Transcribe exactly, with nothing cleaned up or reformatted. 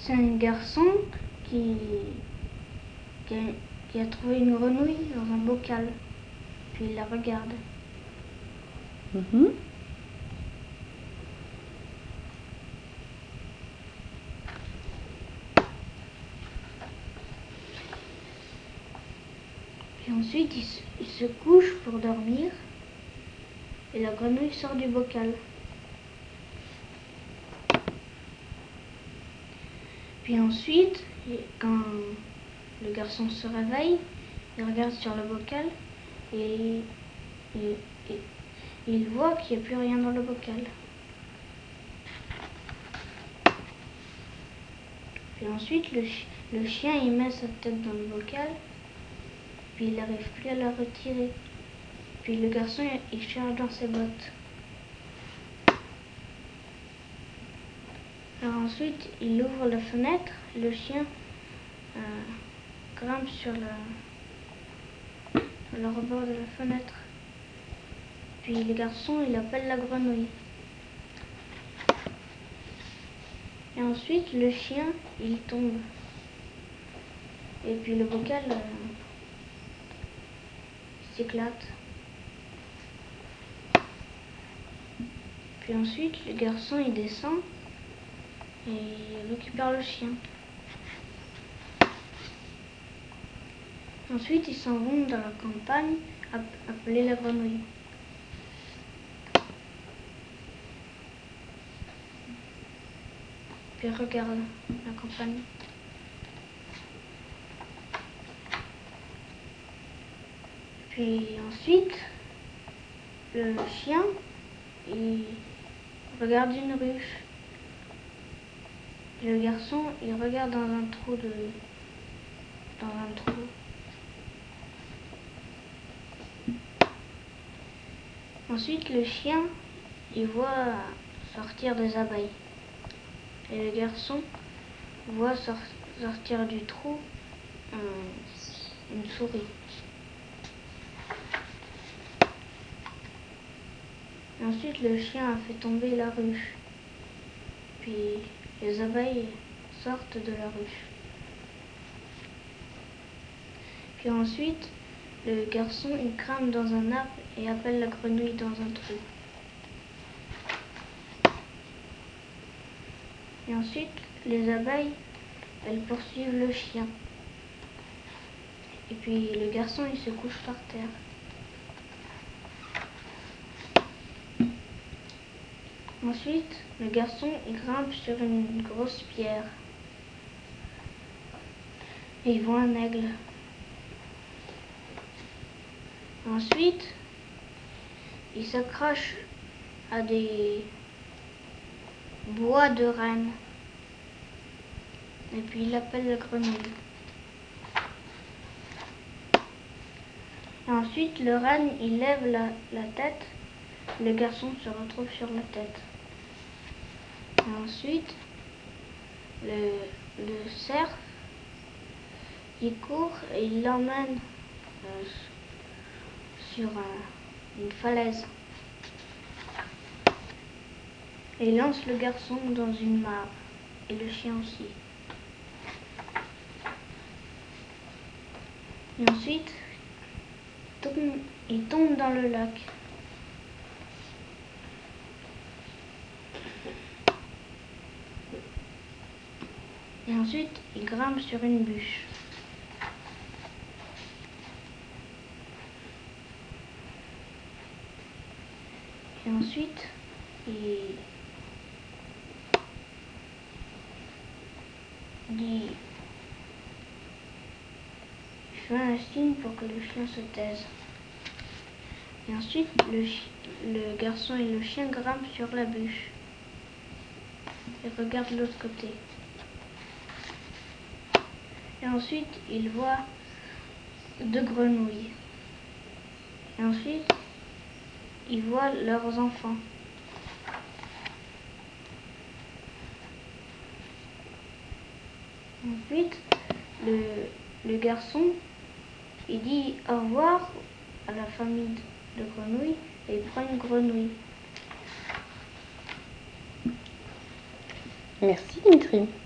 C'est un garçon qui, qui, a, qui a trouvé une grenouille dans un bocal. Puis il la regarde. Mm-hmm. Puis ensuite, il se, il se couche pour dormir. Et la grenouille sort du bocal. Puis ensuite, quand le garçon se réveille, il regarde sur le bocal et, et, et il voit qu'il n'y a plus rien dans le bocal. Puis ensuite, le, chi le chien il met sa tête dans le bocal, puis il n'arrive plus à la retirer. Puis le garçon il cherche dans ses bottes. Alors ensuite, il ouvre la fenêtre, le chien euh, grimpe sur le, le rebord de la fenêtre. Puis le garçon, il appelle la grenouille. Et ensuite, le chien, il tombe. Et puis le bocal euh, s'éclate. Puis ensuite, le garçon, il descend et il récupère le chien. Ensuite, ils s'en vont dans la campagne appeler la grenouille. Puis regarde la campagne. Puis ensuite, le chien, il regarde une ruche. Et le garçon, il regarde dans un trou de... dans un trou. Ensuite, le chien, il voit sortir des abeilles. Et le garçon voit sor sortir du trou euh, une souris. Et ensuite, le chien a fait tomber la ruche. Puis les abeilles sortent de la ruche. Puis ensuite, le garçon il grimpe dans un arbre et appelle la grenouille dans un trou. Et ensuite, les abeilles, elles poursuivent le chien. Et puis le garçon, il se couche par terre. Ensuite, le garçon, il grimpe sur une grosse pierre. Et il voit un aigle. Ensuite, il s'accroche à des bois de renne. Et puis il appelle la grenouille. Et ensuite, le renne, il lève la, la tête. Le garçon se retrouve sur la tête. Et ensuite, le, le cerf, il court et il l'emmène euh, sur un, une falaise. Et il lance le garçon dans une mare. Et le chien aussi. Et ensuite, tombe, il tombe dans le lac. Et ensuite, il grimpe sur une bûche. Et ensuite, il, il fait un signe pour que le chien se taise. Et ensuite, le, le garçon et le chien grimpent sur la bûche. Et regardent de l'autre côté. Et ensuite, il voit deux grenouilles. Et ensuite, ils voient leurs enfants. Ensuite, le, le garçon, il dit au revoir à la famille de grenouilles et il prend une grenouille. Merci Dimitri.